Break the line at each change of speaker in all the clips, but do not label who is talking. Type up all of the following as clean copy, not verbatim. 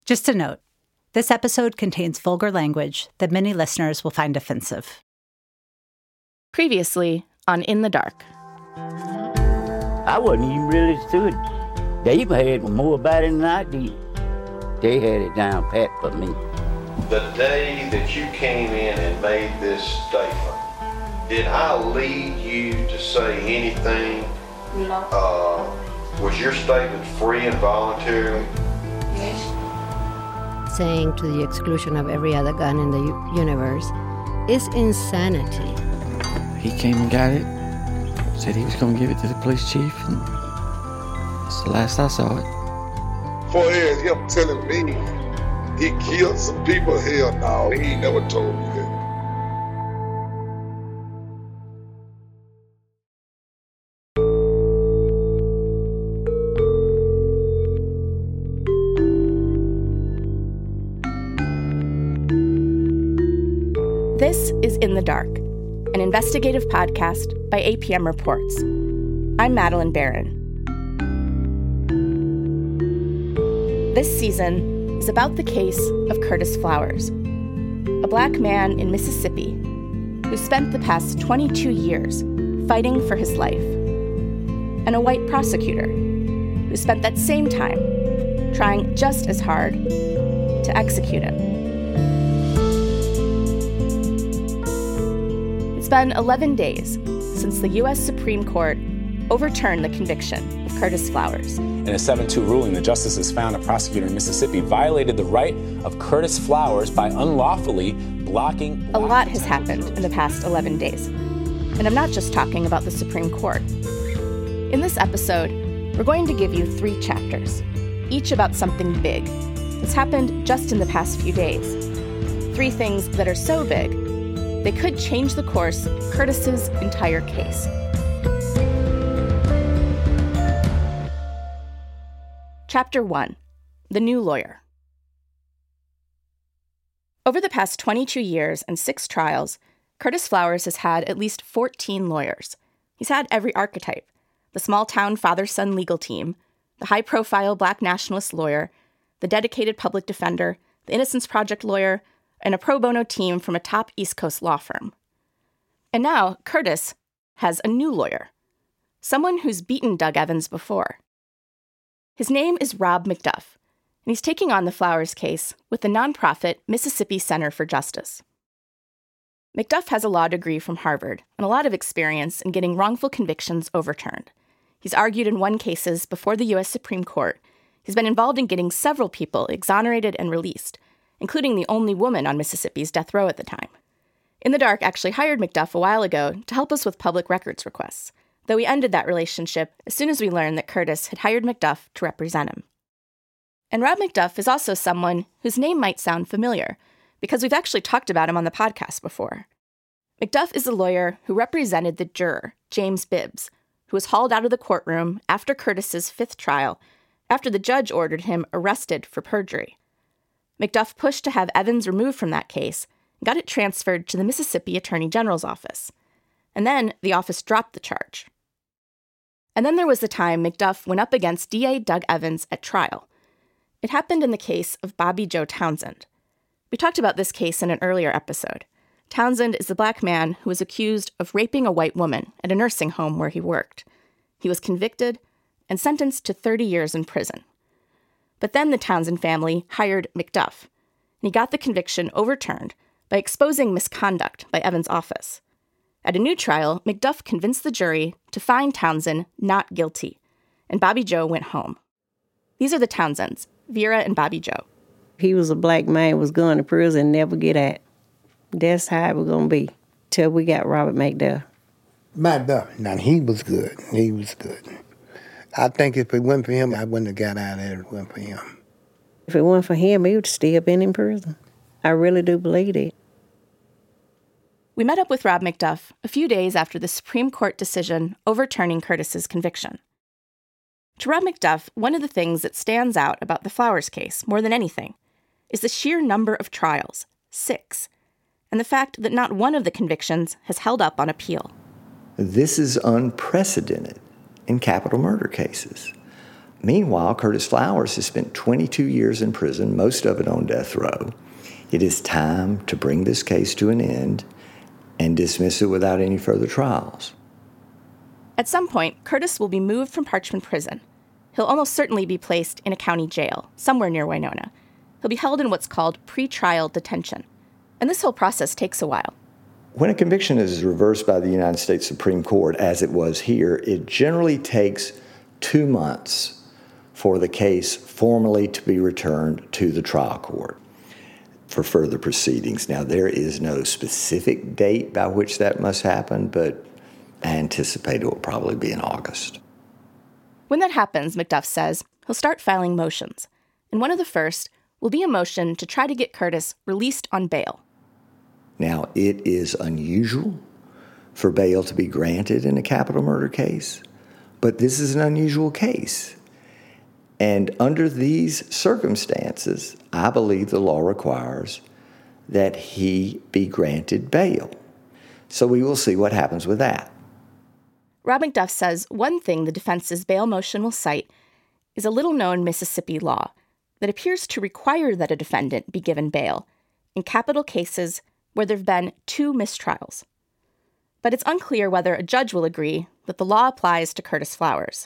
Just a note, this episode contains vulgar language that many listeners will find offensive.
Previously on In the Dark.
I wasn't even really stood. They had more about it than I did. They had it down pat for me.
The day that you came in and made this statement, did I lead you to say anything?
No.
Was your statement free and voluntary?
Yes.
Saying to the exclusion of every other gun in the universe is insanity.
He came and got it, said he was going to give it to the police chief, and that's the last I saw it.
Far as him telling me he killed some people, hell no, he ain't never told me that.
This is In the Dark, an investigative podcast by APM Reports. I'm Madeline Barron. This season is about the case of Curtis Flowers, a black man in Mississippi who spent the past 22 years fighting for his life, and a white prosecutor who spent that same time trying just as hard to execute him. It's been 11 days since the U.S. Supreme Court overturned the conviction of Curtis Flowers.
In a 7-2 ruling, the justices found a prosecutor in Mississippi violated the right of Curtis Flowers by unlawfully blocking...
A lot has happened in the past 11 days. And I'm not just talking about the Supreme Court. In this episode, we're going to give you 3 chapters, each about something big that's happened just in the past few days. 3 things that are so big, they could change the course of Curtis's entire case. Chapter 1. The New Lawyer. Over the past 22 years and 6 trials, Curtis Flowers has had at least 14 lawyers. He's had every archetype: the small-town father-son legal team, the high-profile black nationalist lawyer, the dedicated public defender, the Innocence Project lawyer, and a pro bono team from a top East Coast law firm. And now Curtis has a new lawyer, someone who's beaten Doug Evans before. His name is Rob McDuff, and he's taking on the Flowers case with the nonprofit Mississippi Center for Justice. McDuff has a law degree from Harvard and a lot of experience in getting wrongful convictions overturned. He's argued and won cases before the U.S. Supreme Court. He's been involved in getting several people exonerated and released, including the only woman on Mississippi's death row at the time. In the Dark actually hired McDuff a while ago to help us with public records requests, though we ended that relationship as soon as we learned that Curtis had hired McDuff to represent him. And Rob McDuff is also someone whose name might sound familiar, because we've actually talked about him on the podcast before. McDuff is the lawyer who represented the juror, James Bibbs, who was hauled out of the courtroom after Curtis's 5th trial, after the judge ordered him arrested for perjury. McDuff pushed to have Evans removed from that case and got it transferred to the Mississippi Attorney General's office. And then the office dropped the charge. And then there was the time McDuff went up against DA Doug Evans at trial. It happened in the case of Bobby Joe Townsend. We talked about this case in an earlier episode. Townsend is the black man who was accused of raping a white woman at a nursing home where he worked. He was convicted and sentenced to 30 years in prison. But then the Townsend family hired McDuff, and he got the conviction overturned by exposing misconduct by Evans' office. At a new trial, McDuff convinced the jury to find Townsend not guilty, and Bobby Joe went home. These are the Townsends, Vera and Bobby Joe.
He was a black man, was going to prison and never get out. That's how it was going to be, till we got Robert McDuff.
McDuff, now he was good. He was good. I think if it wasn't for him, I wouldn't have got out of there if it wasn't for him.
If it wasn't for him, he would still been in prison. I really do believe it.
We met up with Rob McDuff a few days after the Supreme Court decision overturning Curtis's conviction. To Rob McDuff, one of the things that stands out about the Flowers case more than anything is the sheer number of trials, 6, and the fact that not one of the convictions has held up on appeal.
This is unprecedented in capital murder cases. Meanwhile, Curtis Flowers has spent 22 years in prison, most of it on death row. It is time to bring this case to an end and dismiss it without any further trials.
At some point, Curtis will be moved from Parchman Prison. He'll almost certainly be placed in a county jail, somewhere near Winona. He'll be held in what's called pretrial detention. And this whole process takes a while.
When a conviction is reversed by the United States Supreme Court, as it was here, it generally takes 2 months for the case formally to be returned to the trial court for further proceedings. Now, there is no specific date by which that must happen, but I anticipate it will probably be in August.
When that happens, McDuff says, he'll start filing motions. And one of the first will be a motion to try to get Curtis released on bail.
Now, it is unusual for bail to be granted in a capital murder case, but this is an unusual case. And under these circumstances, I believe the law requires that he be granted bail. So we will see what happens with that.
Rob McDuff says one thing the defense's bail motion will cite is a little-known Mississippi law that appears to require that a defendant be given bail in capital cases where there have been 2 mistrials. But it's unclear whether a judge will agree that the law applies to Curtis Flowers.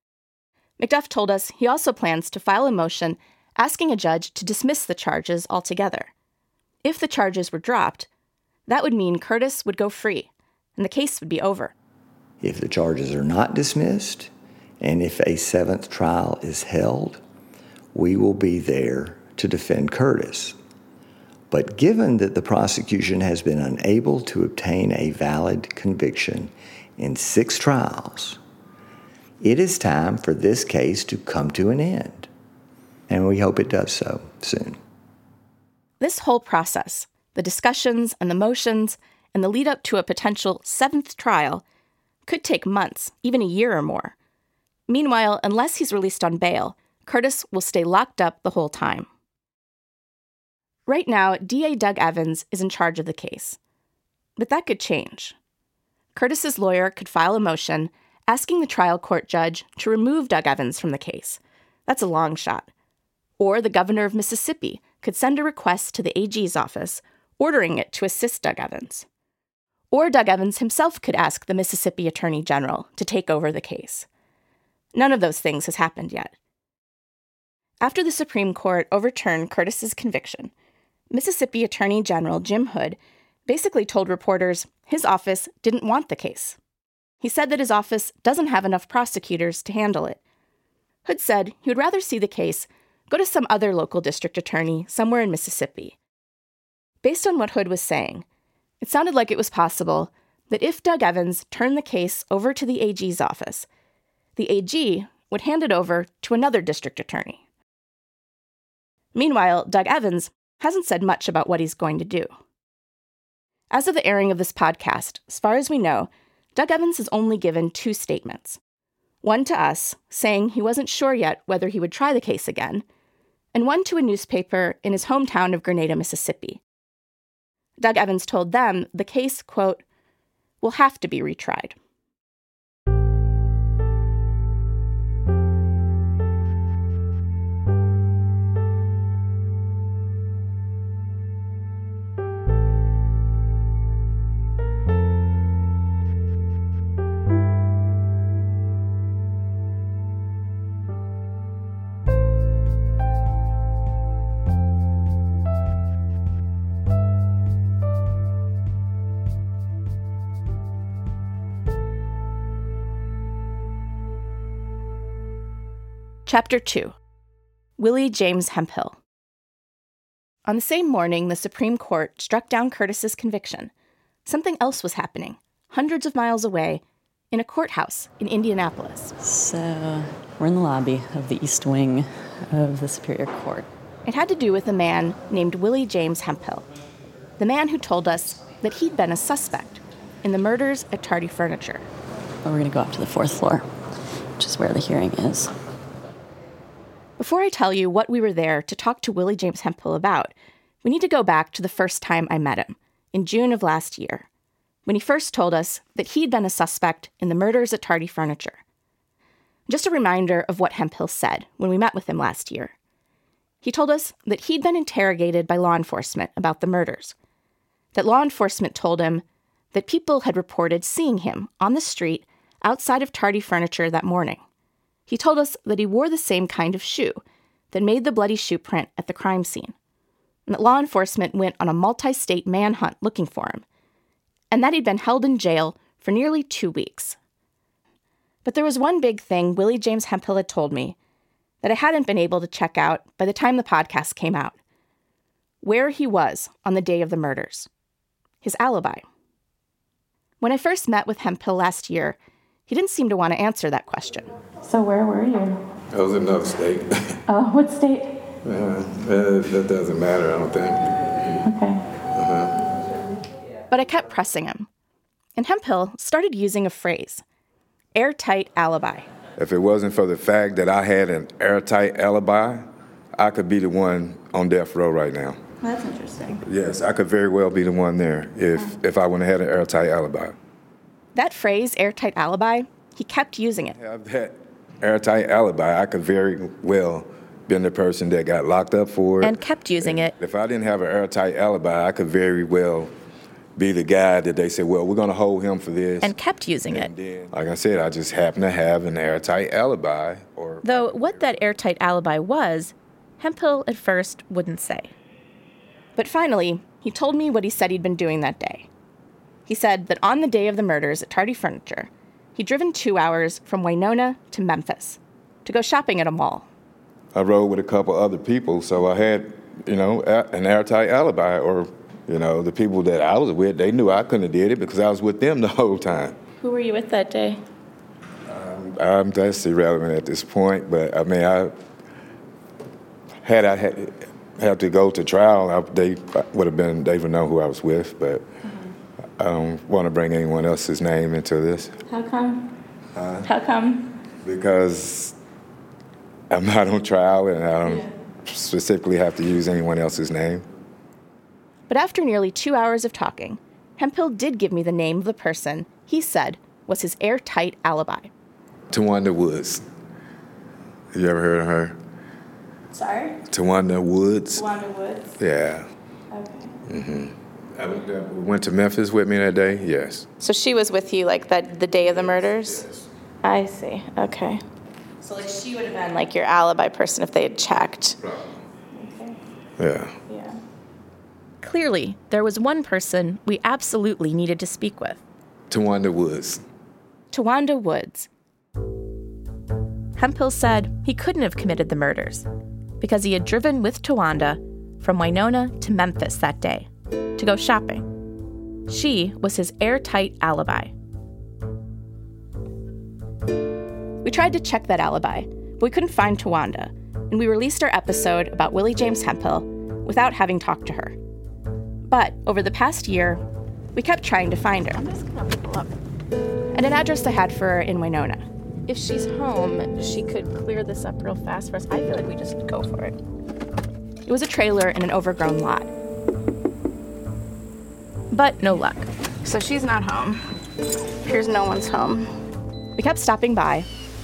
McDuff told us he also plans to file a motion asking a judge to dismiss the charges altogether. If the charges were dropped, that would mean Curtis would go free, and the case would be over.
If the charges are not dismissed, and if a 7th trial is held, we will be there to defend Curtis. But given that the prosecution has been unable to obtain a valid conviction in 6 trials, it is time for this case to come to an end. And we hope it does so soon.
This whole process, the discussions and the motions, and the lead up to a potential 7th trial, could take months, even a year or more. Meanwhile, unless he's released on bail, Curtis will stay locked up the whole time. Right now, DA Doug Evans is in charge of the case. But that could change. Curtis's lawyer could file a motion asking the trial court judge to remove Doug Evans from the case. That's a long shot. Or the governor of Mississippi could send a request to the AG's office ordering it to assist Doug Evans. Or Doug Evans himself could ask the Mississippi Attorney General to take over the case. None of those things has happened yet. After the Supreme Court overturned Curtis's conviction, Mississippi Attorney General Jim Hood basically told reporters his office didn't want the case. He said that his office doesn't have enough prosecutors to handle it. Hood said he would rather see the case go to some other local district attorney somewhere in Mississippi. Based on what Hood was saying, it sounded like it was possible that if Doug Evans turned the case over to the AG's office, the AG would hand it over to another district attorney. Meanwhile, Doug Evans hasn't said much about what he's going to do. As of the airing of this podcast, as far as we know, Doug Evans has only given 2 statements. One to us, saying he wasn't sure yet whether he would try the case again, and one to a newspaper in his hometown of Grenada, Mississippi. Doug Evans told them the case, quote, will have to be retried. Chapter 2. Willie James Hemphill. On the same morning the Supreme Court struck down Curtis's conviction, something else was happening, hundreds of miles away, in a courthouse in Indianapolis.
So, we're in the lobby of the East Wing of the Superior Court.
It had to do with a man named Willie James Hemphill, the man who told us that he'd been a suspect in the murders at Tardy Furniture.
But we're going to go up to the 4th floor, which is where the hearing is.
Before I tell you what we were there to talk to Willie James Hemphill about, we need to go back to the first time I met him, in June of last year, when he first told us that he'd been a suspect in the murders at Tardy Furniture. Just a reminder of what Hemphill said when we met with him last year. He told us that he'd been interrogated by law enforcement about the murders, that law enforcement told him that people had reported seeing him on the street outside of Tardy Furniture that morning. He told us that he wore the same kind of shoe that made the bloody shoe print at the crime scene, and that law enforcement went on a multi-state manhunt looking for him, and that he'd been held in jail for nearly 2 weeks. But there was one big thing Willie James Hemphill had told me that I hadn't been able to check out by the time the podcast came out. Where he was on the day of the murders. His alibi. When I first met with Hemphill last year, he didn't seem to want to answer that question.
So where were you?
I was in another state.
Oh, what state?
That doesn't matter, I don't think.
Okay.
But I kept pressing him. And Hemphill started using a phrase. Airtight alibi.
If it wasn't for the fact that I had an airtight alibi, I could be the one on death row right now.
Well, that's interesting.
Yes, I could very well be the one there if I wouldn't have had an airtight alibi.
That phrase, airtight alibi, he kept using it.
Have that airtight alibi, I could very well been the person that got locked up for it.
And kept using it.
If I didn't have an airtight alibi, I could very well be the guy that they said, well, we're going to hold him for this.
And kept using it.
Then, like I said, I just happen to have an airtight alibi.
Though what that airtight alibi was, Hemphill at first wouldn't say. But finally, he told me what he said he'd been doing that day. He said that on the day of the murders at Tardy Furniture, he'd driven 2 hours from Winona to Memphis to go shopping at a mall.
I rode with a couple other people, so I had, an airtight alibi, or the people that I was with, they knew I couldn't have did it because I was with them the whole time.
Who were you with that day?
That's irrelevant at this point, but I had to go to trial, they would know who I was with, but I don't want to bring anyone else's name into this.
How come? How come?
Because I'm not on trial and I don't specifically have to use anyone else's name.
But after nearly 2 hours of talking, Hemphill did give me the name of the person he said was his airtight alibi.
Tawanda Woods. Have you ever heard of her?
Sorry?
Tawanda Woods.
Tawanda Woods?
Yeah.
Okay.
Went to Memphis with me that day? Yes.
So she was with you the day of the murders? Yes. I see. Okay. So she would have been your alibi person if they had checked.
Okay.
Yeah.
Clearly, there was one person we absolutely needed to speak with.
Tawanda Woods.
Tawanda Woods. Hemphill said he couldn't have committed the murders because he had driven with Tawanda from Winona to Memphis that day to go shopping. She was his airtight alibi. We tried to check that alibi, but we couldn't find Tawanda, and we released our episode about Willie James Hemphill without having talked to her. But over the past year, we kept trying to find her.
I'm just going to pull up.
And an address I had for her in Winona.
If she's home, she could clear this up real fast for us. I feel like we just go for it.
It was a trailer in an overgrown lot. But no luck.
So she's not home. Here's no one's home.
We kept stopping by.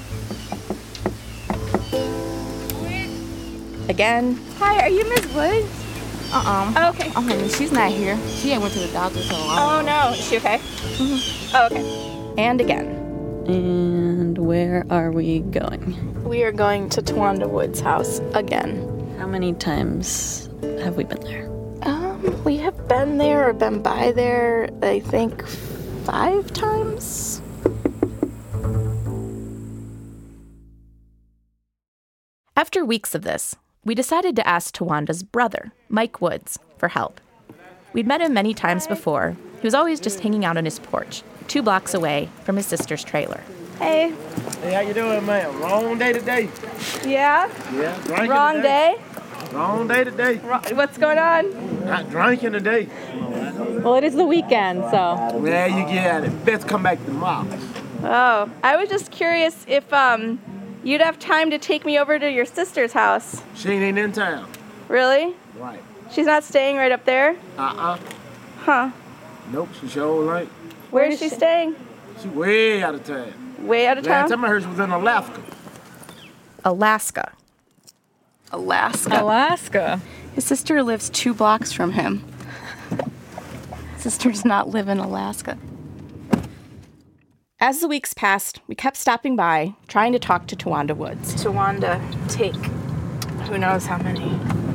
Again.
Hi, are you Miss Woods?
Oh, okay.
Oh, honey, she's not here. She went to the doctor so long.
Oh, no. Is she okay? Mm-hmm. Oh, okay. And again.
And where are we going?
We are going to Tawanda Woods' house again.
How many times have we been there?
We have been there or been by there, I think, 5 times.
After weeks of this, we decided to ask Tawanda's brother, Mike Woods, for help. We'd met him many times before. He was always just hanging out on his porch, 2 blocks away from his sister's trailer.
Hey.
Hey, how you doing, man? Wrong day today.
Yeah?
Yeah.
Wrong day?
Wrong day today.
What's going on?
Not drinking today.
Well, it is the weekend, so.
Yeah, you get it. Best come back tomorrow.
Oh, I was just curious if you'd have time to take me over to your sister's house.
She ain't in town.
Really?
Right.
She's not staying right up there?
Huh. Nope, she sure ain't.
Where is she staying?
She way out of town.
way out of town?
Last time I heard she was in Alaska.
Alaska.
Alaska.
His sister lives 2 blocks from him. Sister does not live in Alaska. As the weeks passed, we kept stopping by, trying to talk to Tawanda Woods.
Tawanda, take who knows how many.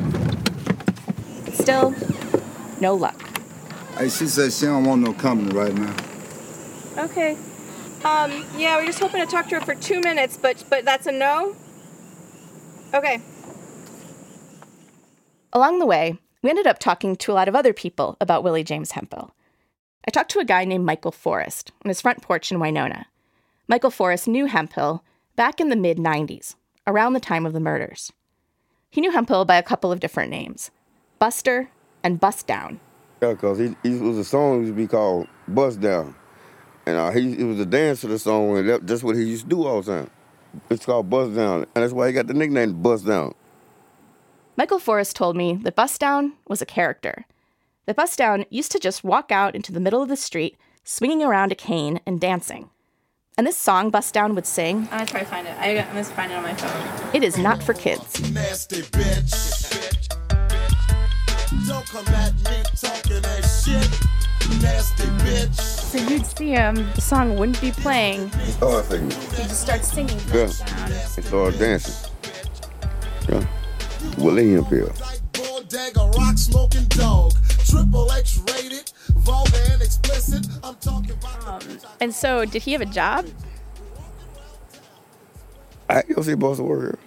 Still, no luck.
Hey, she said she don't want no company right now.
Okay. Yeah, we're just hoping to talk to her for 2 minutes, but that's a no? Okay.
Along the way, we ended up talking to a lot of other people about Willie James Hemphill. I talked to a guy named Michael Forrest on his front porch in Winona. Michael Forrest knew Hemphill back in the mid-'90s, around the time of the murders. He knew Hemphill by a couple of different names, Buster and Bust Down.
Yeah, because he was a song used to be called Bust Down. And it was a dance to the song, and that's what he used to do all the time. It's called Bust Down, and that's why he got the nickname Bust Down.
Michael Forrest told me that Bust Down was a character. That Bust Down used to just walk out into the middle of the street, swinging around a cane and dancing. And this song Bust Down would sing...
I'm gonna try to find it. I'm gonna find it on my phone.
It is not for kids.
Nasty bitch. Don't come at me talking that shit. Nasty bitch.
So you'd see him, the song wouldn't be playing.
Oh, I think.
He'd just start singing
Bust Down. He started dancing. Yeah. Willie Hemphill.
Bodega, rock smoking dog. Triple X rated, vulgar and explicit. I'm talking about.
And so, did he have a job?
I go see Bust work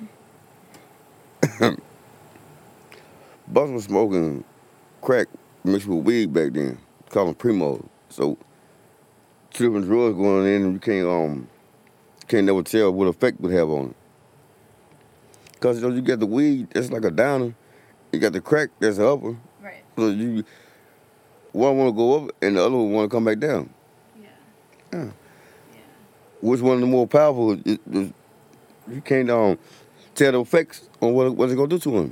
here. Bust was smoking crack mixed with weed back then. Call them Primo. So 2 different drugs going in, and you can't never tell what effect it would have on it. Because you get the weed, that's like a downer. You got the crack, that's an upper.
Right.
So one want to go up, and the other one want to come back down. Yeah. Which one of the more powerful? You can't tell the effects on what it's going to do to him.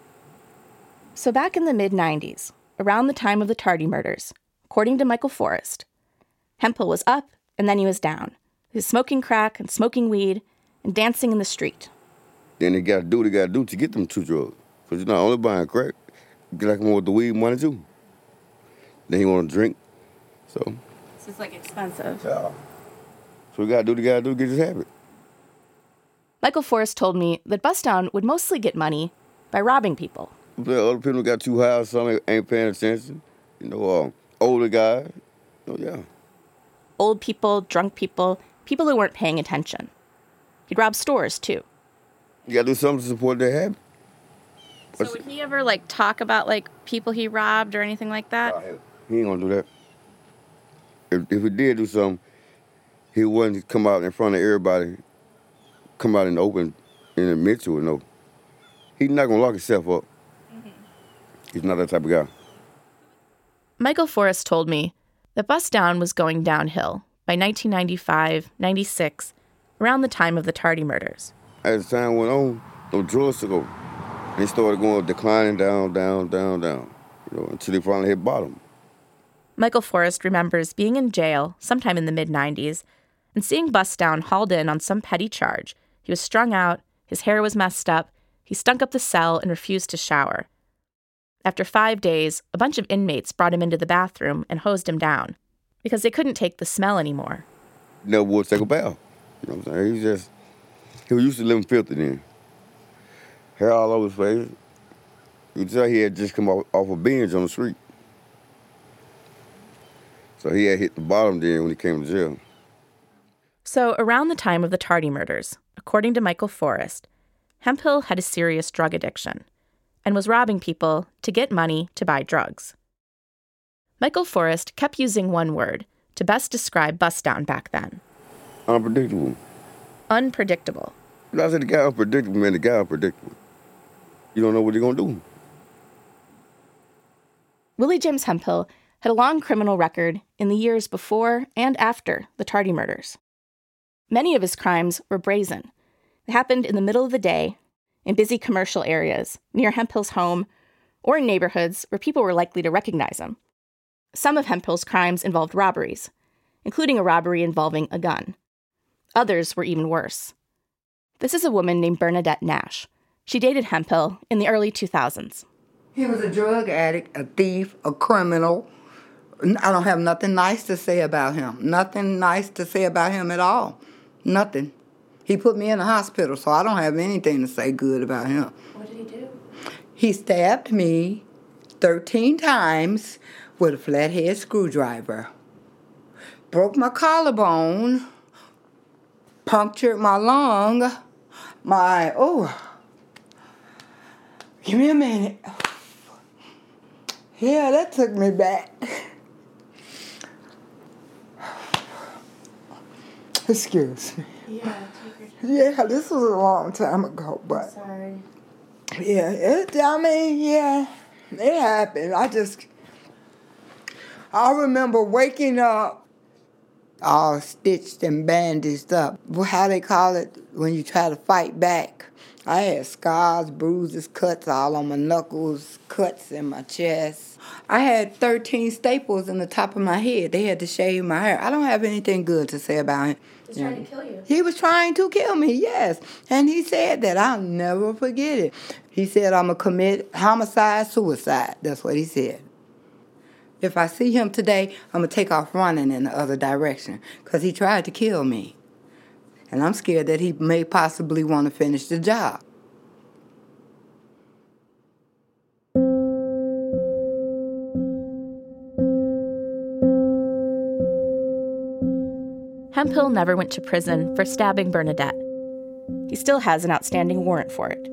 So back in the mid-'90s, around the time of the Tardy murders, according to Michael Forrest, Hemphill was up and then he was down. He was smoking crack and smoking weed and dancing in the street.
Then they got to do what they got to do to get them 2 drugs. Because you're not only buying crack, you get like more with the weed money too. Then he want to drink, so.
This is like expensive.
Yeah. So we got to do what we got to do to get this habit.
Michael Forrest told me that Bust Down would mostly get money by robbing people.
Other people got too high, some ain't paying attention. Older guys. Oh, yeah.
Old people, drunk people, people who weren't paying attention. He'd rob stores, too.
You got to do something to support their habit.
So would he ever, talk about, people he robbed or anything like that?
He ain't going to do that. If he did do something, he wouldn't come out in front of everybody, come out in the open and admit to it, no. He's not going to lock himself up. He's not that type of guy.
Michael Forrest told me that Bust Down was going downhill by 1995, 96, around the time of the Tardy murders.
As time went on, those drugs took over. They started declining down, until they finally hit bottom.
Michael Forrest remembers being in jail sometime in the mid-'90s and seeing Bust Down hauled in on some petty charge. He was strung out, his hair was messed up, he stunk up the cell and refused to shower. After 5 days, a bunch of inmates brought him into the bathroom and hosed him down because they couldn't take the smell anymore.
He never would take a bath. You know what I'm saying? He was used to living filthy then. Hair all over his face. You could tell he had just come off a binge on the street. So he had hit the bottom then when he came to jail.
So around the time of the Tardy murders, according to Michael Forrest, Hemphill had a serious drug addiction and was robbing people to get money to buy drugs. Michael Forrest kept using one word to best describe Bust Down back then.
Unpredictable.
Unpredictable.
When I said the guy unpredictable, man, the guy unpredictable. You don't know what he's going to do.
Willie James Hemphill had a long criminal record in the years before and after the Tardy murders. Many of his crimes were brazen. They happened in the middle of the day, in busy commercial areas, near Hemphill's home, or in neighborhoods where people were likely to recognize him. Some of Hemphill's crimes involved robberies, including a robbery involving a gun. Others were even worse. This is a woman named Bernadette Nash. She dated Hemphill in the early 2000s.
He was a drug addict, a thief, a criminal. I don't have nothing nice to say about him. Nothing nice to say about him at all. Nothing. He put me in the hospital, so I don't have anything to say good about him.
What did he do?
He stabbed me 13 times with a flathead screwdriver. Broke my collarbone. Punctured my lung. Give me a minute. Yeah, that took me back. Excuse me. Yeah, this was a long time ago, but...
Sorry.
Yeah, it happened. I remember waking up all stitched and bandaged up. How they call it when you try to fight back. I had scars, bruises, cuts all on my knuckles, cuts in my chest. I had 13 staples in the top of my head. They had to shave my hair. I don't have anything good to say about him.
He was trying to kill you.
He was trying to kill me, yes. And he said that. I'll never forget it. He said, I'm going to commit homicide, suicide. That's what he said. If I see him today, I'm going to take off running in the other direction because he tried to kill me. And I'm scared that he may possibly want to finish the job.
Hemphill never went to prison for stabbing Bernadette. He still has an outstanding warrant for it.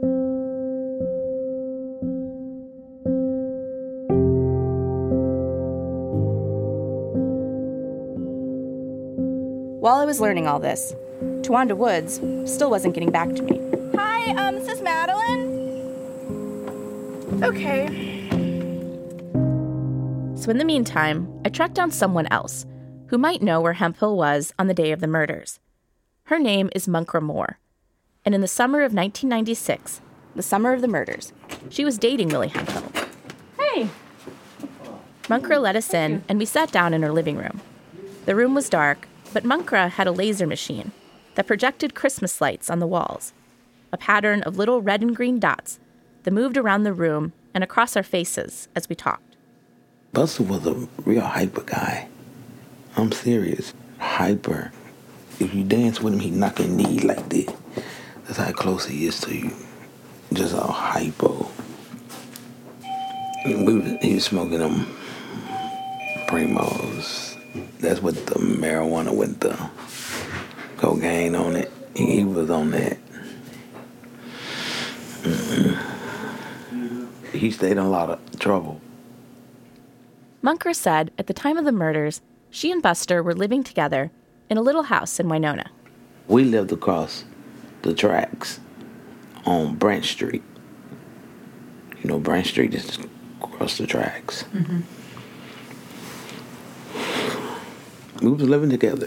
While I was learning all this, Tawanda Woods still wasn't getting back to me.
Hi, this is Madeline. Okay.
So in the meantime, I tracked down someone else who might know where Hemphill was on the day of the murders. Her name is Munkra Moore. And in the summer of 1996, the summer of the murders, she was dating Willie Hemphill.
Hey.
Munkra let us in, and we sat down in her living room. The room was dark, but Munkra had a laser machine that projected Christmas lights on the walls, a pattern of little red and green dots that moved around the room and across our faces as we talked.
Buster was a real hyper guy. I'm serious. Hyper. If you dance with him, he knock your knee like this. That's how close he is to you. Just all hypo. He was smoking them Primos. That's with the marijuana with the cocaine on it. He was on that. He stayed in a lot of trouble.
Munkra said at the time of the murders, she and Buster were living together in a little house in Winona.
We lived across the tracks on Branch Street. You know, Branch Street is across the tracks.
Mm-hmm.
We was living together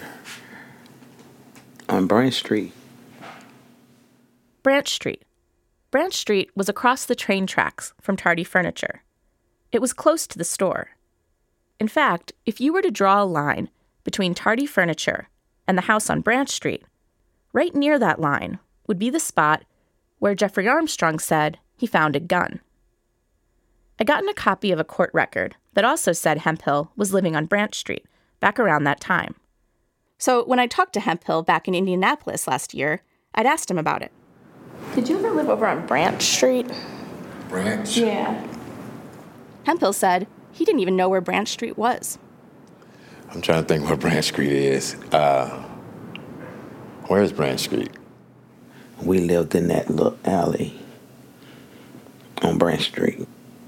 on Branch Street.
Branch Street. Branch Street was across the train tracks from Tardy Furniture. It was close to the store. In fact, if you were to draw a line between Tardy Furniture and the house on Branch Street, right near that line would be the spot where Jeffrey Armstrong said he found a gun. I gotten a copy of a court record that also said Hemphill was living on Branch Street back around that time. So when I talked to Hemphill back in Indianapolis last year, I'd asked him about it.
Did you ever live over on Branch Street?
Branch?
Yeah.
Hemphill said he didn't even know where Branch Street was.
I'm trying to think where Branch Street is. Where's Branch Street?
We lived in that little alley on Branch Street.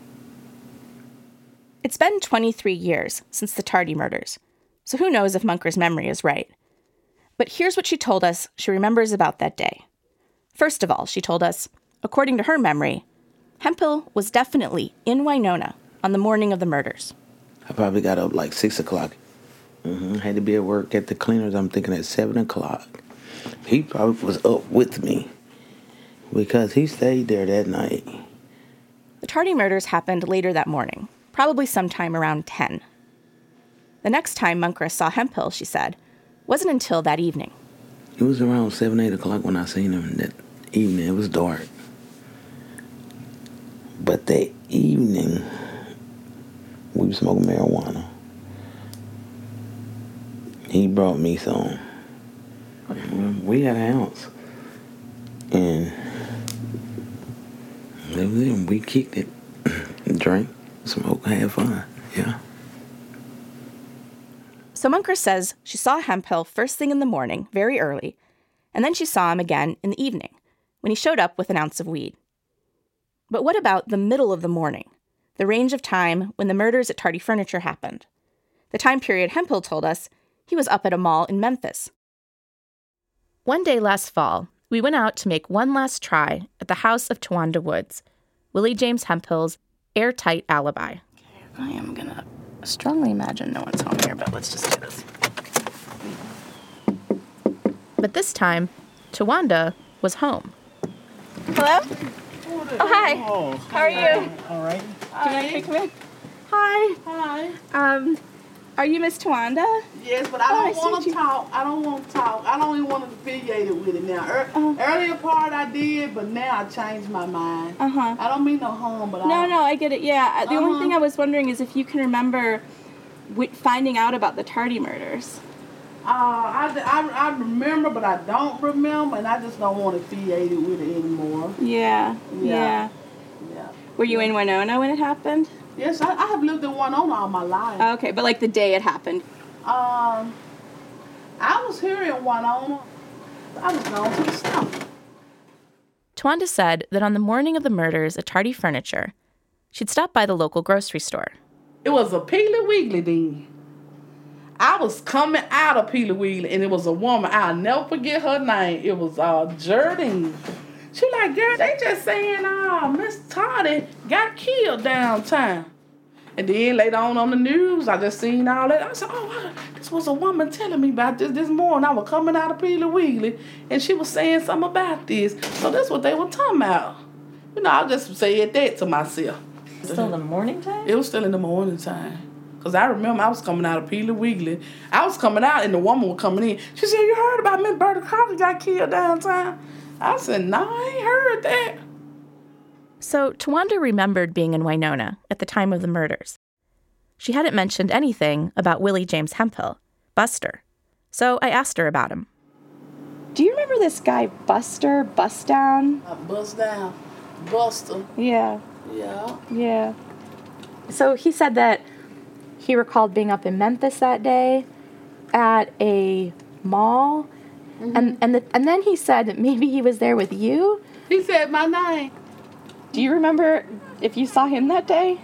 It's been 23 years since the Tardy murders, so who knows if Munkra's memory is right. But here's what she told us she remembers about that day. First of all, she told us, according to her memory, Hemphill was definitely in Winona on the morning of the murders.
I probably got up like 6 o'clock. Had to be at work at the cleaners, I'm thinking at 7 o'clock. He probably was up with me because he stayed there that night.
The Tardy murders happened later that morning, probably sometime around 10. The next time Munkra saw Hemphill, she said, wasn't until that evening.
It was around 7, 8 o'clock when I seen him that evening. It was dark. But that evening, we were smoking marijuana. He brought me some. We had an ounce. And that was it. We kicked it, drank, smoked, had fun. Yeah.
So Munkers says she saw Hemphill first thing in the morning, very early, and then she saw him again in the evening, when he showed up with an ounce of weed. But what about the middle of the morning, the range of time when the murders at Tardy Furniture happened? The time period Hemphill told us he was up at a mall in Memphis. One day last fall, we went out to make one last try at the house of Tawanda Woods, Willie James Hemphill's airtight alibi. I am going to strongly imagine no one's home here, but let's just do this. But this time, Tawanda was home. Hello? Oh, hi. How are you?
All right.
Do you want to come in? Hi.
Hi.
Are you Miss Tawanda?
Yes, but I don't want to talk. I don't want to talk. I don't even want to be affiliated with it now. Earlier part I did, but now I changed my mind. I don't mean no harm, but
No, I get it. Yeah. The only thing I was wondering is if you can remember finding out about the Tardy murders.
I remember, but I don't remember, and I just don't want to affiliate it with it anymore.
Yeah. Were you in Winona when it happened?
Yes, I have lived in Winona all my life.
Okay, but like the day it happened.
I was here in Winona. I was going to the store.
Tawanda said that on the morning of the murders at Tardy Furniture, she'd stopped by the local grocery store.
It was a Piggly Wiggly then. I was coming out of Piggly Wiggly, and it was a woman. I'll never forget her name. It was Jardine. She like, girl, they just saying, Miss Tardy got killed downtown. And then later on the news, I just seen all that. I said, this was a woman telling me about this morning. I was coming out of Piggly Wiggly, and she was saying something about this. So that's what they were talking about. I just said that to myself.
Still in the morning time?
It was still in the morning time. Because I remember I was coming out of Piggly Wiggly. I was coming out, and the woman was coming in. She said, you heard about Miss Berta Carter got killed downtown? I said, no, I ain't heard that.
So Tawanda remembered being in Winona at the time of the murders. She hadn't mentioned anything about Willie James Hemphill, Buster. So I asked her about him. Do you remember this guy, Buster Bustdown?
Bustdown. Buster.
Yeah.
Yeah.
So he said that he recalled being up in Memphis that day at a mall. Mm-hmm. And then he said that maybe he was there with you.
He said my name.
Do you remember if you saw him that day?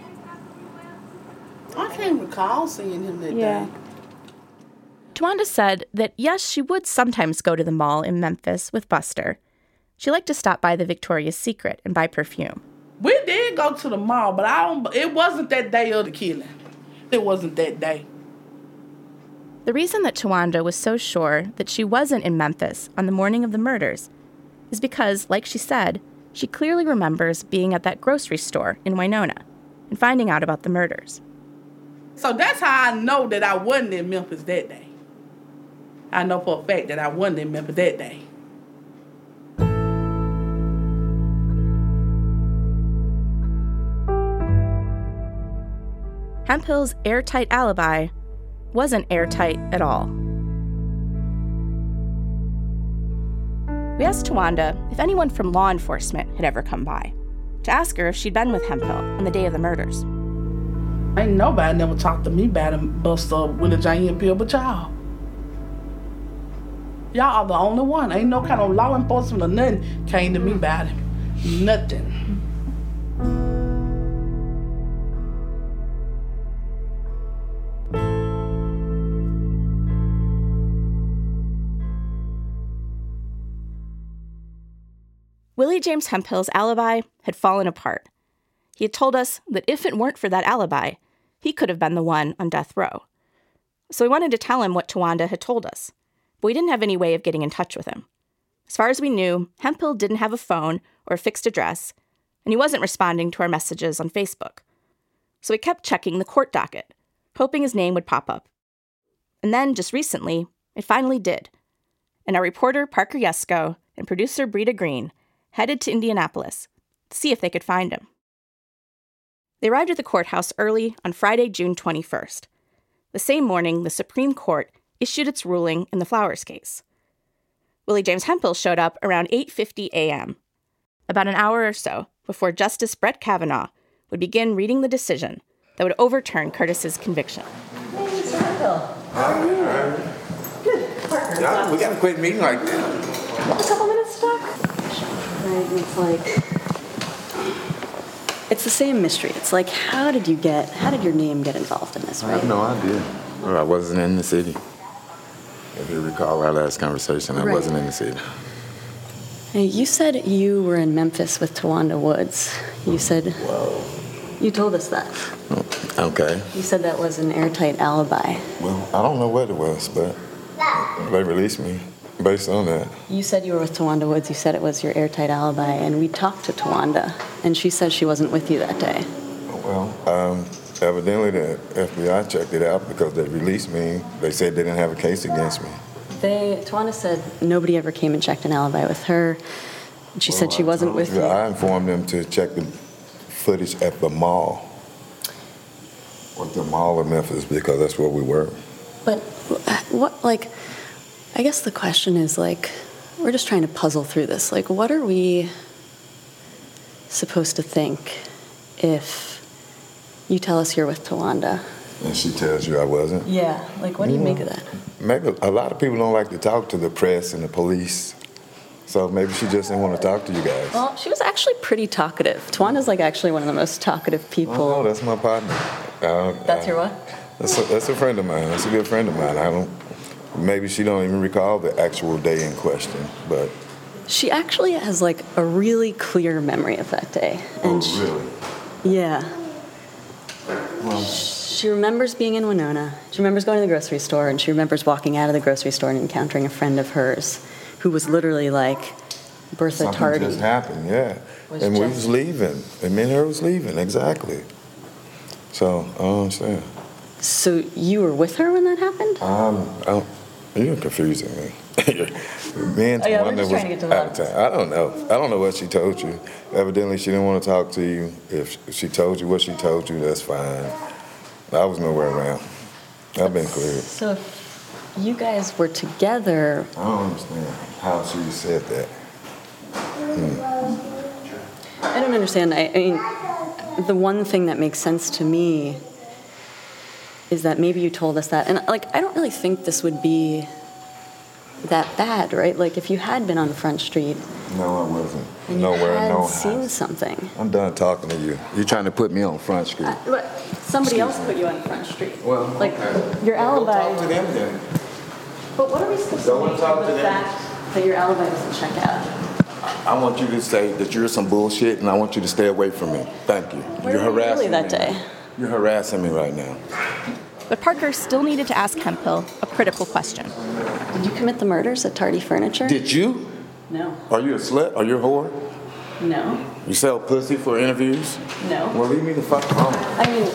I can't recall seeing him that day.
Tawanda said that yes, she would sometimes go to the mall in Memphis with Buster. She liked to stop by the Victoria's Secret and buy perfume.
We did go to the mall, but it wasn't that day of the killing. It wasn't that day.
The reason that Tawanda was so sure that she wasn't in Memphis on the morning of the murders is because, like she said, she clearly remembers being at that grocery store in Winona and finding out about the murders.
So that's how I know that I wasn't in Memphis that day. I know for a fact that I wasn't in Memphis that day.
Hemphill's airtight alibi wasn't airtight at all. We asked Tawanda if anyone from law enforcement had ever come by, to ask her if she'd been with Hemphill on the day of the murders.
Ain't nobody never talked to me about him, Buster Willie James Hemphill, but y'all. Y'all are the only one. Ain't no kind of law enforcement or nothing came to me about him. Nothing.
Willie James Hemphill's alibi had fallen apart. He had told us that if it weren't for that alibi, he could have been the one on death row. So we wanted to tell him what Tawanda had told us, but we didn't have any way of getting in touch with him. As far as we knew, Hemphill didn't have a phone or a fixed address, and he wasn't responding to our messages on Facebook. So we kept checking the court docket, hoping his name would pop up. And then, just recently, it finally did. and our reporter Parker Yesko and producer Brita Green headed to Indianapolis to see if they could find him. They arrived at the courthouse early on Friday, June 21st. The same morning, the Supreme Court issued its ruling in the Flowers case. Willie James Hemphill showed up around 8:50 a.m., about an hour or so before Justice Brett Kavanaugh would begin reading the decision that would overturn Curtis's conviction.
Hey, Mr. Hemphill. How are you? Good. Parker.
Yeah, we got a quick meeting like that.
A couple minutes to talk? Right, it's like... It's the same mystery. It's like, how did your name get involved in this, right?
I have no idea. Well, I wasn't in the city. If you recall our last conversation, I wasn't in the city.
Hey, you said you were in Memphis with Tawanda Woods. You said...
Whoa.
You told us that.
Okay.
You said that was an airtight alibi.
Well, I don't know what it was, but they released me based on that.
You said you were with Tawanda Woods. You said it was your airtight alibi, and we talked to Tawanda, and she said she wasn't with you that day.
Well, evidently the FBI checked it out because they released me. They said they didn't have a case against me.
Tawanda said nobody ever came and checked an alibi with her. And she said she wasn't with you.
I informed them to check the footage at the mall. Or the mall of Memphis, because that's where we were.
But what, like, I guess the question is, like, we're just trying to puzzle through this. Like, what are we supposed to think if you tell us you're with Tawanda?
And she tells you I wasn't?
Yeah. Like, what do you make of that?
Maybe a lot of people don't like to talk to the press and the police. So maybe she just didn't want to talk to you guys.
Well, she was actually pretty talkative. Tawanda's, like, actually one of the most talkative people.
Oh, no, that's my partner.
That's your what?
That's a friend of mine. That's a good friend of mine. Maybe she don't even recall the actual day in question, but...
She actually has, like, a really clear memory of that day. And
really?
Yeah. Well, she remembers being in Winona. She remembers going to the grocery store, and she remembers walking out of the grocery store and encountering a friend of hers who was literally like Bertha Tardy.
Something just happened, yeah. And we was leaving. And me and her was leaving, exactly. So, I don't understand.
So you were with her when that happened?
You're confusing me. Me and Tawanda was out of time. I don't know what she told you. Evidently, she didn't want to talk to you. If she told you what she told you, that's fine. I was nowhere around. I've been cleared.
So if you guys were together...
I don't understand how she said that.
I don't understand. I mean, the one thing that makes sense to me is that maybe you told us that. And, like, I don't really think this would be that bad, right? Like, if you had been on Front Street...
No, I wasn't.
And
nowhere,
you had
no
seen
house.
Something.
I'm done talking to you. You're trying to put me on Front Street.
But somebody else put you on Front Street.
Well,
like, your alibi...
Go talk to them then.
But what are we supposed to make of the fact that your alibi doesn't check out?
I want you to say that you're some bullshit, and I want you to stay away from me. Thank you.
Where
You're
were you
harassing
really that
me.
day?
You're harassing me right now.
But Parker still needed to ask Hemphill a critical question.
Did you commit the murders at Tardy Furniture?
Did you?
No.
Are you a slut? Are you a whore?
No.
You sell pussy for interviews?
No.
Well, leave me the fuck alone.
I mean...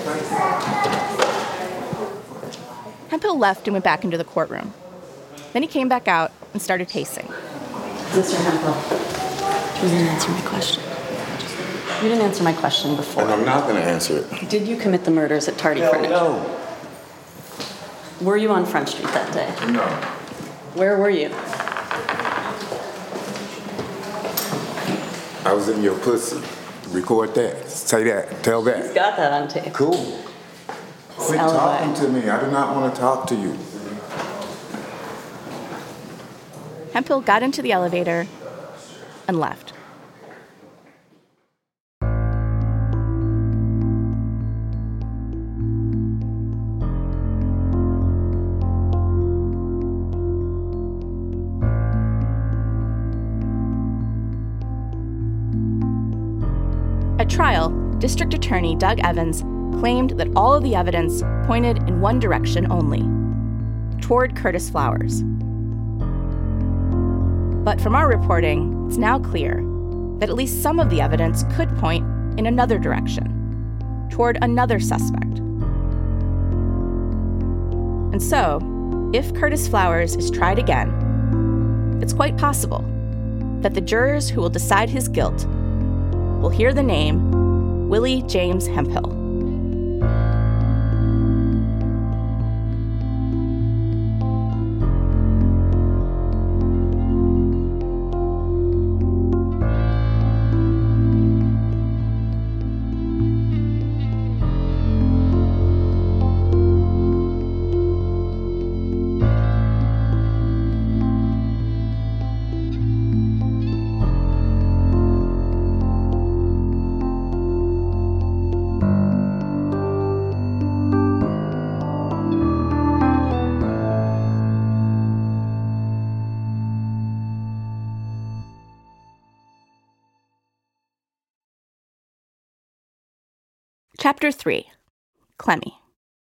Hemphill left and went back into the courtroom. Then he came back out and started pacing.
Mr. Hemphill, you didn't answer my question. You didn't answer my question before.
And I'm not going to answer it.
Did you commit the murders at Tardy Furniture?
No.
Were you on Front Street that day?
No.
Where were you?
I was in your pussy. Record that. Say that. Tell that.
He's got that on tape.
Cool. Quit talking to me. I do not want to talk to you.
Hemphill got into the elevator and left. At trial, District Attorney Doug Evans claimed that all of the evidence pointed in one direction only, toward Curtis Flowers. But from our reporting, it's now clear that at least some of the evidence could point in another direction, toward another suspect. And so, if Curtis Flowers is tried again, it's quite possible that the jurors who will decide his guilt will hear the name Willie James Hemphill. Chapter 3. Clemmy.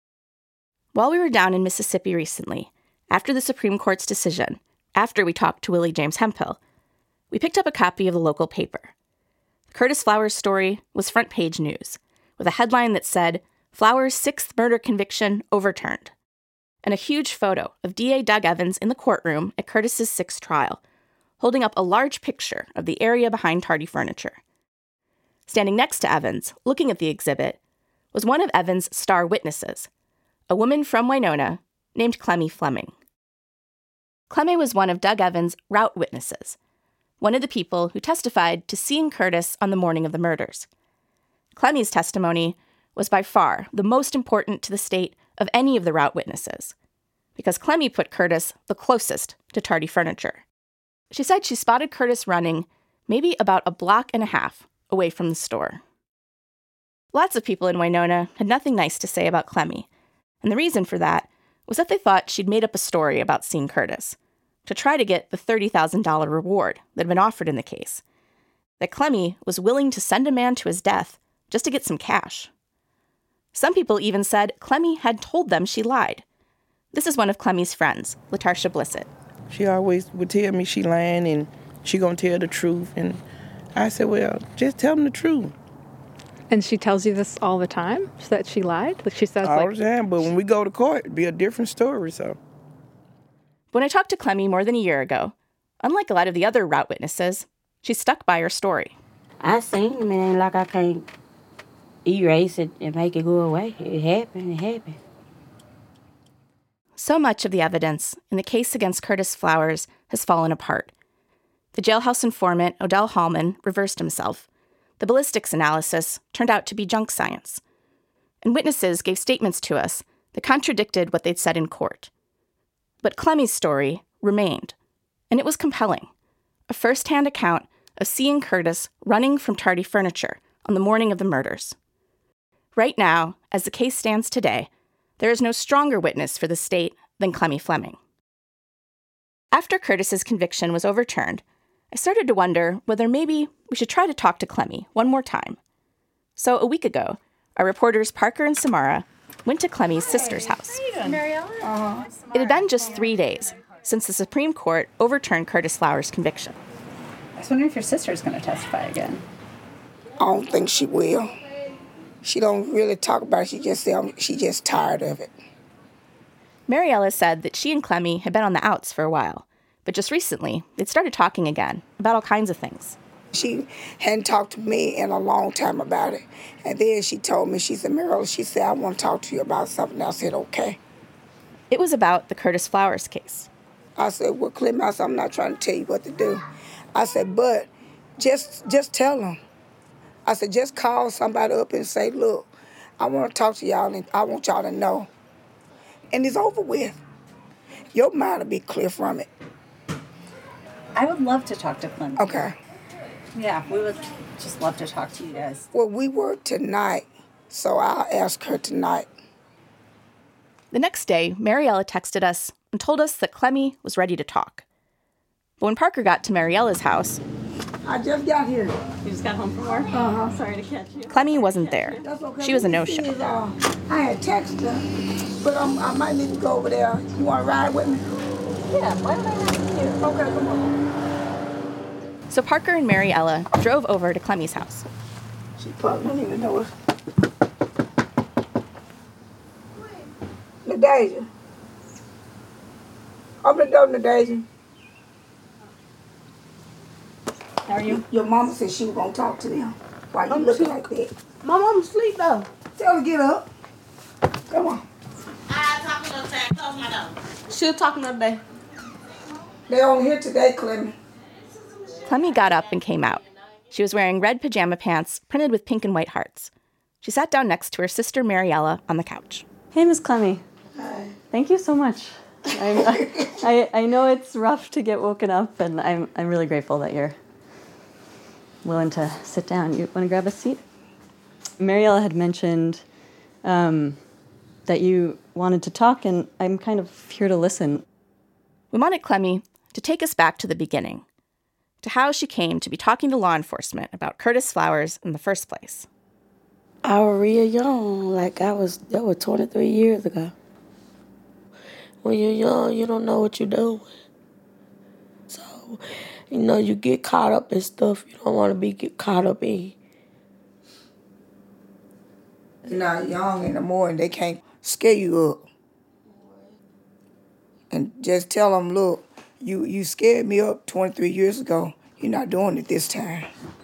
While we were down in Mississippi recently, after the Supreme Court's decision, after we talked to Willie James Hemphill, we picked up a copy of the local paper. Curtis Flowers' story was front page news, with a headline that said, "Flowers' 6th murder conviction overturned," and a huge photo of DA Doug Evans in the courtroom at Curtis's 6th trial, holding up a large picture of the area behind Tardy Furniture. Standing next to Evans, looking at the exhibit, was one of Evans' star witnesses, a woman from Winona named Clemmy Fleming. Clemmy was one of Doug Evans' route witnesses, one of the people who testified to seeing Curtis on the morning of the murders. Clemmy's testimony was by far the most important to the state of any of the route witnesses, because Clemmy put Curtis the closest to Tardy Furniture. She said she spotted Curtis running maybe about a block and a half away from the store. Lots of people in Winona had nothing nice to say about Clemmy, and the reason for that was that they thought she'd made up a story about seeing Curtis to try to get the $30,000 reward that had been offered in the case, that Clemmy was willing to send a man to his death just to get some cash. Some people even said Clemmy had told them she lied. This is one of Clemmy's friends, Latarsha Blissett.
She always would tell me she lying and she gonna tell the truth, and I said, well, just tell them the truth.
And she tells you this all the time, that she lied? Like she says,
all the time, but when we go to court, it'd be a different story, so.
When I talked to Clemmy more than a year ago, unlike a lot of the other route witnesses, she stuck by her story.
I seen him, it ain't like I can't erase it and make it go away. It happened.
So much of the evidence in the case against Curtis Flowers has fallen apart. The jailhouse informant, Odell Hallman, reversed himself. The ballistics analysis turned out to be junk science. And witnesses gave statements to us that contradicted what they'd said in court. But Clemmy's story remained, and it was compelling. A first-hand account of seeing Curtis running from Tardy Furniture on the morning of the murders. Right now, as the case stands today, there is no stronger witness for the state than Clemmy Fleming. After Curtis's conviction was overturned, I started to wonder whether maybe we should try to talk to Clemmy one more time. So a week ago, our reporters Parker and Samara went to Clemmy's sister's house.
Mariella?
It had been just 3 days since the Supreme Court overturned Curtis Flowers' conviction.
I was wondering if your sister's going to testify again.
I don't think she will. She don't really talk about it. She just said she's just tired of it.
Mariella said that she and Clemmy had been on the outs for a while, but just recently, they'd started talking again about all kinds of things.
She hadn't talked to me in a long time about it. And then she told me, she said, Mariella, she said, I want to talk to you about something. I said, okay.
It was about the Curtis Flowers case.
I said, well, Clemmy, I said, I'm not trying to tell you what to do. I said, but just tell them. I said, just call somebody up and say, look, I want to talk to y'all and I want y'all to know. And it's over with. Your mind will be clear from it.
I would love to talk to Clemmy.
Okay.
Yeah, we would just love to talk to you guys.
Well, we work tonight, so I'll ask her tonight.
The next day, Mariella texted us and told us that Clemmy was ready to talk. But when Parker got to Mariella's house,
I just got here.
You just got home from work?
Uh-huh.
Sorry to catch you.
Clemmy wasn't there.
Okay.
She was a no-show.
I had texted her, but I might need to go over there. You want to ride with me?
Yeah, why don't I have you?
Okay, come on.
So Parker and Mariella drove over to Clemmy's house.
She probably don't even know it. Nadasia. Open the door, Nadasia.
How are you?
Your mama said she was gonna talk to them. Why you looking like that?
My mama asleep though.
Tell her to get up. Come on.
I'll talk another time. Close my door.
She'll talk another day.
They on here today, Clemmy.
Clemmy got up and came out. She was wearing red pajama pants printed with pink and white hearts. She sat down next to her sister Mariella on the couch.
Hey, Miss Clemmy.
Hi.
Thank you so much. I know it's rough to get woken up, and I'm really grateful that you're willing to sit down. You want to grab a seat? Mariella had mentioned that you wanted to talk, and I'm kind of here to listen.
We wanted Clemmy to take us back to the beginning, to how she came to be talking to law enforcement about Curtis Flowers in the first place.
I was real young, that was 23 years ago. When you're young, you don't know what you're doing. So, you get caught up in stuff you don't want to get caught up in.
You're not young anymore and they can't scare you up. And just tell them, look, you scared me up 23 years ago. You're not doing it this time.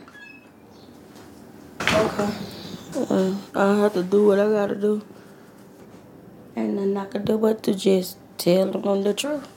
Okay. I have to do what I got to do. Ain't nothing I can do but to just tell them the truth.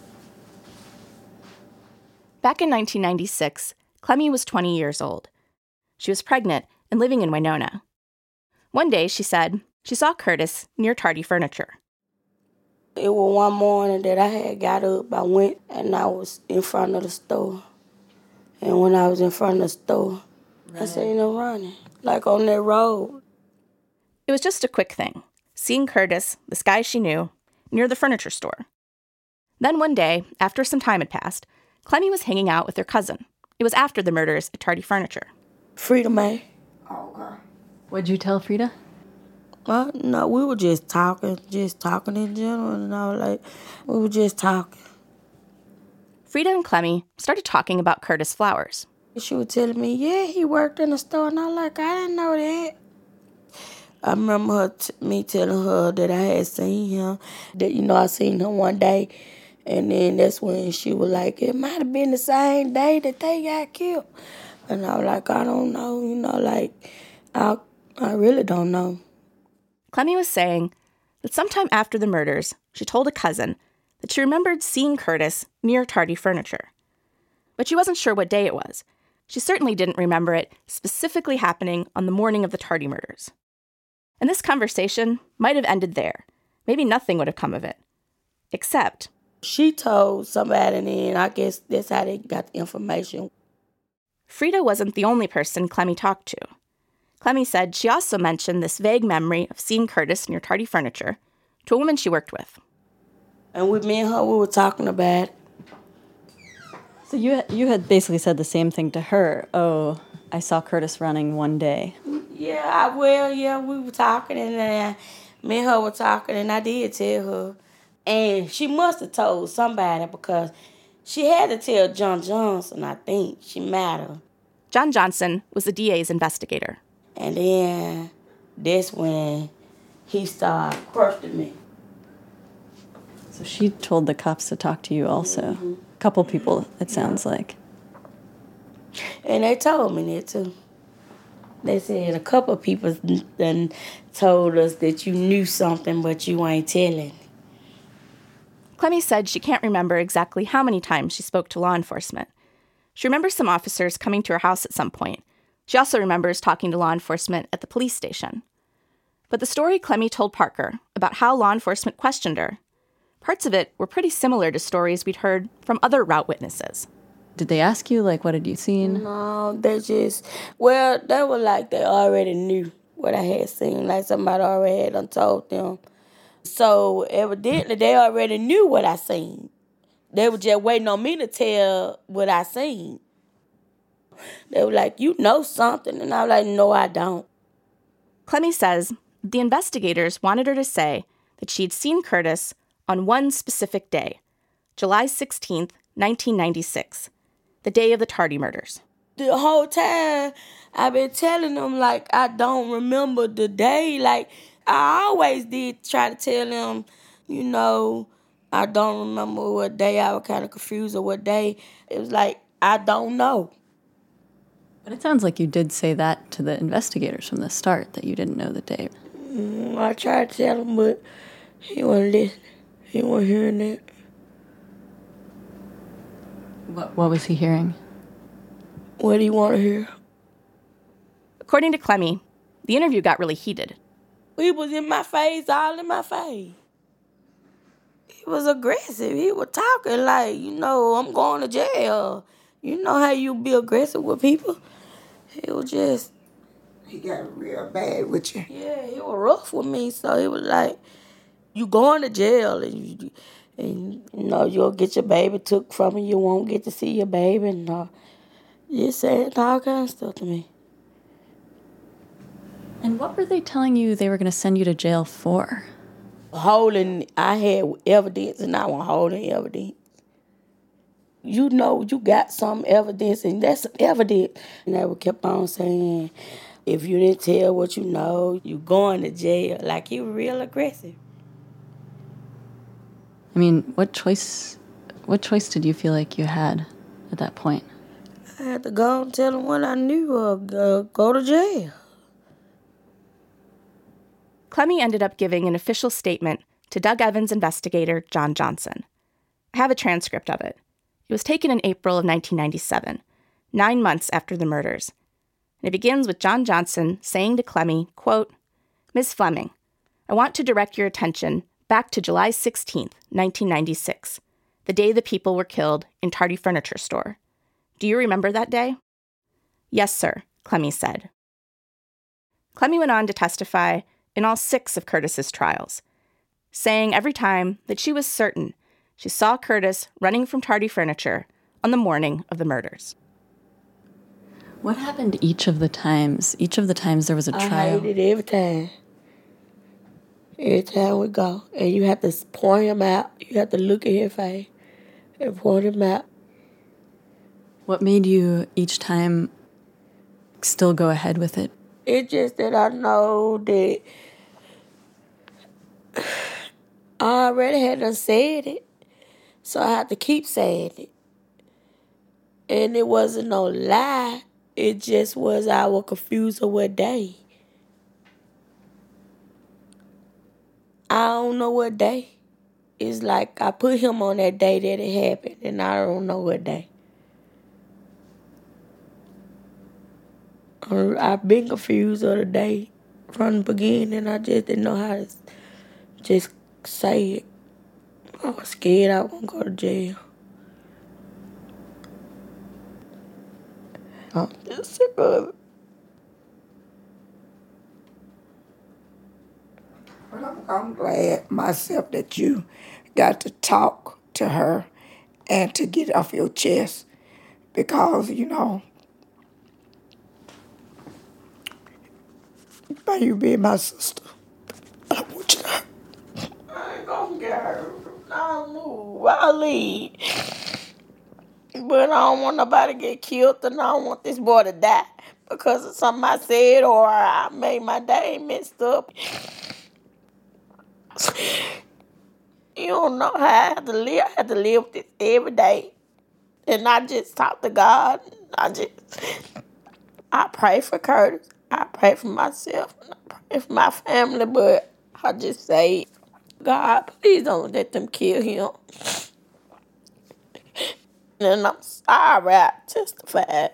Back in 1996, Clemmy was 20 years old. She was pregnant and living in Winona. One day, she said, she saw Curtis near Tardy Furniture.
It was one morning that I had got up. I went and I was in front of the store. And when I was in front of the store, I seen him running, on that road.
It was just a quick thing, seeing Curtis, this guy she knew, near the furniture store. Then one day, after some time had passed, Clemmy was hanging out with her cousin. It was after the murders at Tardy Furniture.
Frida May.
Oh, okay.
What'd you tell Frida?
No, we were just talking in general, we were just talking.
Frida and Clemmy started talking about Curtis Flowers.
She was telling me, yeah, he worked in the store, and I was like, I didn't know that. I remember me telling her that I had seen him, that, I seen him one day, and then that's when she was like, it might have been the same day that they got killed. And I was like, I don't know, I really don't know.
Clemmy was saying that sometime after the murders, she told a cousin that she remembered seeing Curtis near Tardy Furniture. But she wasn't sure what day it was. She certainly didn't remember it specifically happening on the morning of the Tardy murders. And this conversation might have ended there. Maybe nothing would have come of it. Except
she told somebody, and then I guess that's how they got the information.
Frida wasn't the only person Clemmy talked to. Clemmy said she also mentioned this vague memory of seeing Curtis near Tardy Furniture to a woman she worked with.
And me and her, we were talking about it.
So you had basically said the same thing to her. Oh, I saw Curtis running one day.
Yeah, we were talking, and me and her were talking, and I did tell her. And she must have told somebody because she had to tell John Johnson, I think. She might have.
John Johnson was the DA's investigator.
And then that's when he started questioning me.
So she told the cops to talk to you also. Mm-hmm. A couple people, it sounds like.
And they told me that too. They said a couple of people then told us that you knew something, but you ain't telling.
Clemmy said she can't remember exactly how many times she spoke to law enforcement. She remembers some officers coming to her house at some point. She also remembers talking to law enforcement at the police station. But the story Clemmy told Parker about how law enforcement questioned her, parts of it were pretty similar to stories we'd heard from other route witnesses.
Did they ask you, what had you seen?
No, they were they already knew what I had seen. Somebody already had done told them. So evidently they already knew what I seen. They were just waiting on me to tell what I seen. They were like, you know something. And I was like, no, I don't.
Clemmy says the investigators wanted her to say that she'd seen Curtis on one specific day, July 16th, 1996, the day of the Tardy murders.
The whole time, I've been telling them, I don't remember the day. I always did try to tell them, I don't remember what day. I was kind of confused or what day. It was I don't know.
But it sounds like you did say that to the investigators from the start, that you didn't know the date.
I tried to tell him, but he wasn't listening. He wasn't hearing that.
What was he hearing?
What do you want to hear?
According to Clemmy, the interview got really heated.
He was in my face, all in my face. He was aggressive. He was talking like, I'm going to jail. You know how you be aggressive with people? He was just...
He got real bad with you.
Yeah, he was rough with me. So he was like, you going to jail and you'll get your baby took from you. You won't get to see your baby. And just saying all kinds of stuff to me.
And what were they telling you they were going to send you to jail for?
I had evidence and I was holding evidence. You got some evidence and that's some evidence. And they would keep on saying, if you didn't tell what you know, you going to jail. Like, he was real aggressive.
I mean, what choice did you feel like you had at that point?
I had to go and tell him what I knew or go to jail.
Clemmy ended up giving an official statement to Doug Evans investigator John Johnson. I have a transcript of it. It was taken in April of 1997, 9 months after the murders. And it begins with John Johnson saying to Clemmy, quote, "Ms. Fleming, I want to direct your attention back to July 16th, 1996, the day the people were killed in Tardy Furniture Store. Do you remember that day?" "Yes, sir," Clemmy said. Clemmy went on to testify in all 6 of Curtis's trials, saying every time that she was certain she saw Curtis running from Tardy Furniture on the morning of the murders.
What happened each of the times? Each of the times there was a trial?
I hated it every time. Every time we go. And you have to point him out. You have to look at his face and point him out.
What made you each time still go ahead with it?
It's just that I know that I already had done said it. So I had to keep saying it. And it wasn't no lie. It just was I was confused of what day. I don't know what day. It's like I put him on that day that it happened, and I don't know what day. I've been confused of the day from the beginning. I just didn't know how to just say it. I was scared I wouldn't go to jail. I'm just sick of it.
Well, I'm glad myself that you got to talk to her and to get it off your chest because, by you being my sister, I want you to.
I ain't gonna get her. I'll move. I'll leave. But I don't want nobody to get killed, and I don't want this boy to die because of something I said or I made my day messed up. You don't know how I have to live. I have to live with this every day. And I just talk to God. I pray for Curtis. I pray for myself. And I pray for my family. But I just say, God, please don't let them kill him. And I'm sorry I testified.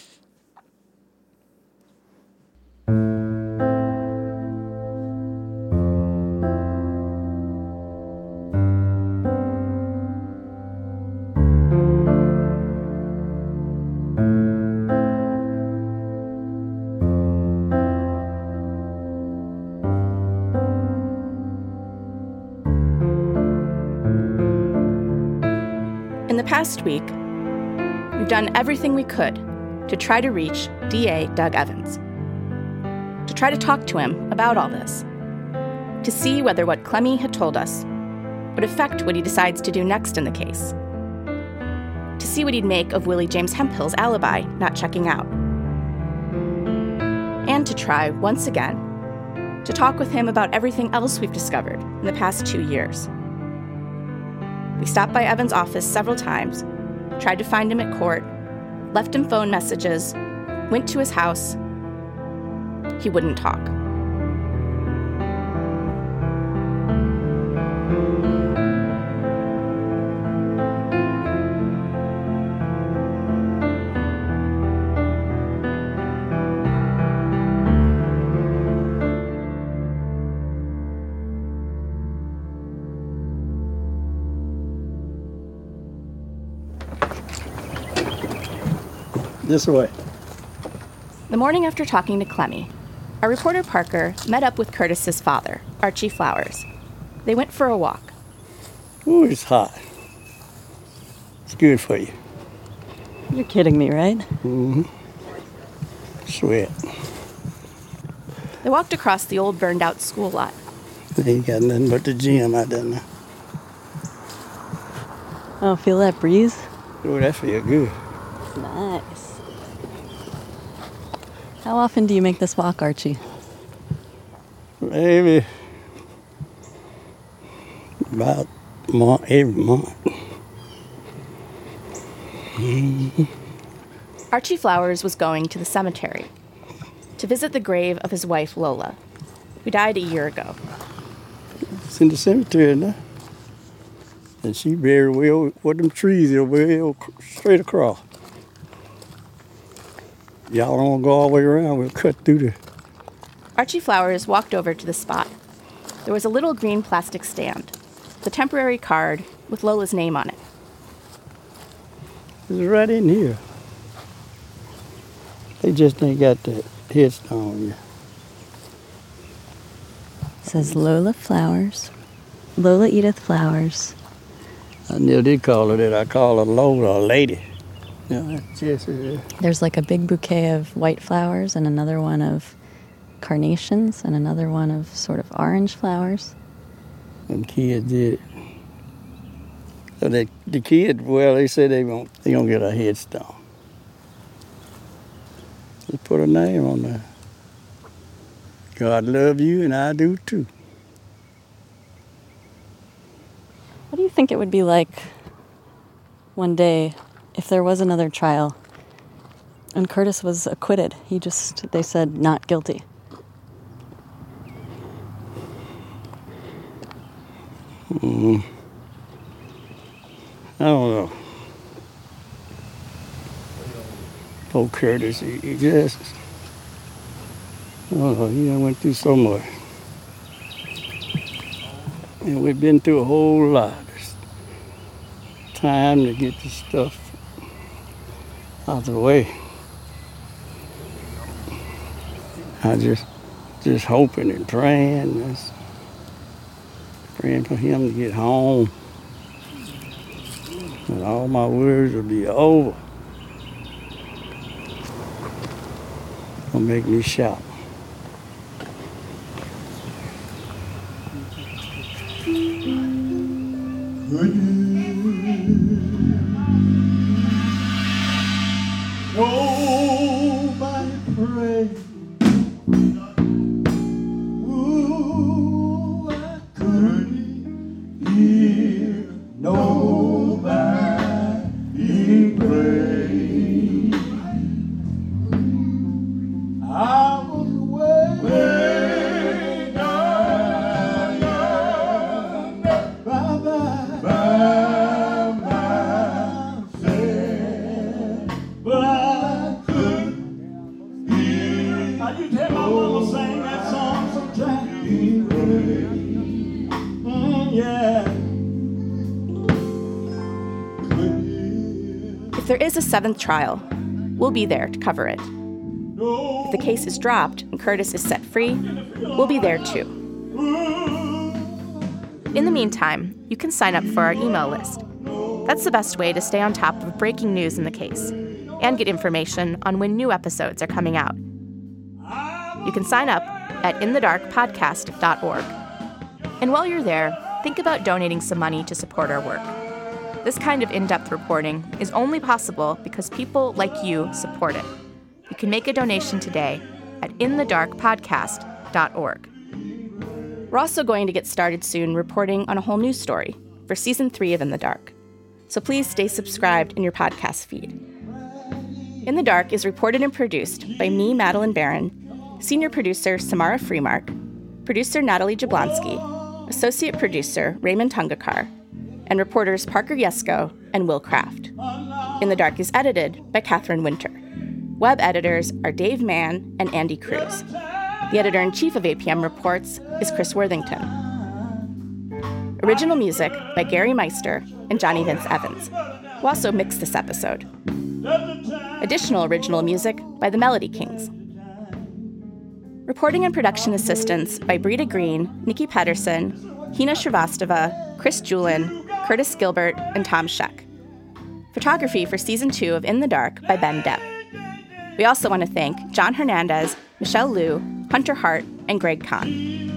In the past week, we've done everything we could to try to reach DA Doug Evans, to try to talk to him about all this, to see whether what Clemmy had told us would affect what he decides to do next in the case, to see what he'd make of Willie James Hemphill's alibi not checking out, and to try, once again, to talk with him about everything else we've discovered in the past 2 years. We stopped by Evans' office several times, tried to find him at court, left him phone messages, went to his house. He wouldn't talk.
This way.
The morning after talking to Clemmy, our reporter Parker met up with Curtis's father, Archie Flowers. They went for a walk.
Ooh, it's hot. It's good for you.
You're kidding me, right?
Mm-hmm. Sweat.
They walked across the old burned-out school lot.
They ain't got nothing but the gym out there now.
Oh, feel that breeze?
Ooh, that feel good.
Nice. How often do you make this walk, Archie?
Maybe about every month. Mm-hmm.
Archie Flowers was going to the cemetery to visit the grave of his wife, Lola, who died a year ago.
It's in the cemetery now. And she buried way with them trees over straight across. Y'all don't go all the way around, we'll cut through there.
Archie Flowers walked over to the spot. There was a little green plastic stand, the temporary card with Lola's name on it.
It's right in here. They just ain't got the headstone yet.
It says Lola Flowers. Lola Edith Flowers.
I never did call her that. I call her Lola, a lady. Yeah, just,
There's like a big bouquet of white flowers and another one of carnations and another one of sort of orange flowers.
And kids did it. So the kids, well, they said they gonna get a headstone. They put a name on there. God love you and I do too.
What do you think it would be like one day if there was another trial and Curtis was acquitted? They said not guilty.
I don't know. Poor Curtis, he just, I don't know, he went through so much. And we've been through a whole lot. It's time to get this stuff out of the way. I just hoping and praying, praying for him to get home. And all my worries will be over. It'll make me shout. Nobody pray. Ooh, I couldn't hear nobody pray. I was way down by myself, but I couldn't hear. Now you tell my mama sang that song sometimes. Yeah.
If there is a seventh trial, we'll be there to cover it. If the case is dropped and Curtis is set free, we'll be there too. In the meantime, you can sign up for our email list. That's the best way to stay on top of breaking news in the case and get information on when new episodes are coming out. You can sign up at inthedarkpodcast.org. And while you're there, think about donating some money to support our work. This kind of in-depth reporting is only possible because people like you support it. You can make a donation today at inthedarkpodcast.org. We're also going to get started soon reporting on a whole news story for Season 3 of In the Dark. So please stay subscribed in your podcast feed. In the Dark is reported and produced by me, Madeline Barron, senior producer Samara Freemark, producer Natalie Jablonski, associate producer Raymond Tungakar, and reporters Parker Yesko and Will Kraft. In the Dark is edited by Catherine Winter. Web editors are Dave Mann and Andy Cruz. The editor-in-chief of APM Reports is Chris Worthington. Original music by Gary Meister and Johnny Vince Evans, who also mixed this episode. Additional original music by the Melody Kings. Reporting and production assistance by Brita Green, Nikki Pedersen, Hina Shrivastava, Chris Julin, Curtis Gilbert, and Tom Scheck. Photography for Season 2 of In the Dark by Ben Depp. We also want to thank John Hernandez, Michelle Liu, Hunter Hart, and Greg Kahn.